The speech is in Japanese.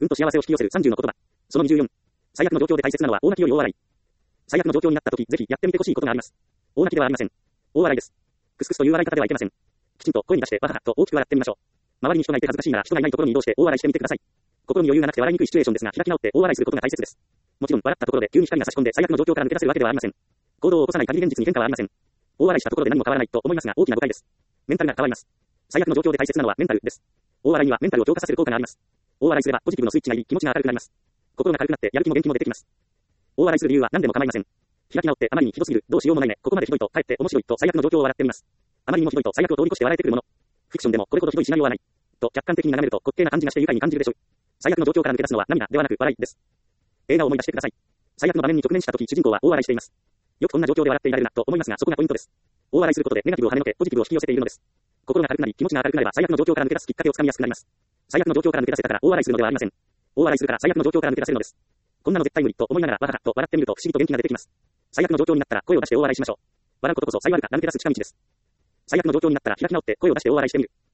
運と幸せを引き寄せる30の言葉。その24。最悪の状況で大切なのは大泣きより大笑い。最悪の状況になった時、ぜひやってみてほしいことがあります。大泣きではありません。大笑いです。クスクスという笑い方ではいけません。きちんと声に出してわははと大きく笑ってみましょう。周りに人がいて恥ずかしいなら人がいないところに移動して大笑いしてみてください。心に余裕がなくて笑いにくいシチュエーションですが、開き直って大笑いすることが大切です。もちろん笑ったところで急に光が差し込んで最悪の状況から抜け出せるわけではありません。行動を起こさない限り現実に変化はありません。大笑いしたところで何も変わらないと思いますが大きな誤解です。メンタルが変わります。最悪の状況で大切なのはメンタルです。大笑いにはメンタルを強化させる効果があります。大笑いすればポジティブのスイッチが入り気持ちが明るくなります。心が軽くなってやる気も元気も出てきます。大笑いする理由は何でも構いません。開き直ってあまりにひどすぎる、どうしようもないね、ここまでひどいとかえって面白いと最悪の状況を笑ってみます。あまりにもひどいと最悪を通り越して笑えてくるもの。フィクションでもこれほどひどいシナリオはない。と客観的に眺めると滑稽な感じがして愉快に感じるでしょう。最悪の状況から抜け出すのは涙ではなく笑いです。映画を思い出してください。最悪の場面に直面した時主人公は大笑いしています。よくこんな状況で笑っていられるなと思いますがそこがポイントです。大笑いすることでネガティブを跳ねのけポジティブを引き寄せているのです。心が軽くなり気持ちが明るくなれば最悪の状況から抜け出すきっかけをつかみやすくなります。最悪の状況から抜け出せたから大笑いするのではありません。大笑いするから最悪の状況から抜け出せるのです。こんなの絶対無理と思いながらわははと笑ってみると不思議と元気が出てきます。最悪の状況になったら声を出して大笑いしましょう。笑うことこそ最悪が抜け出す近道です。最悪の状況になったら開き直って声を出して大笑いしてみる。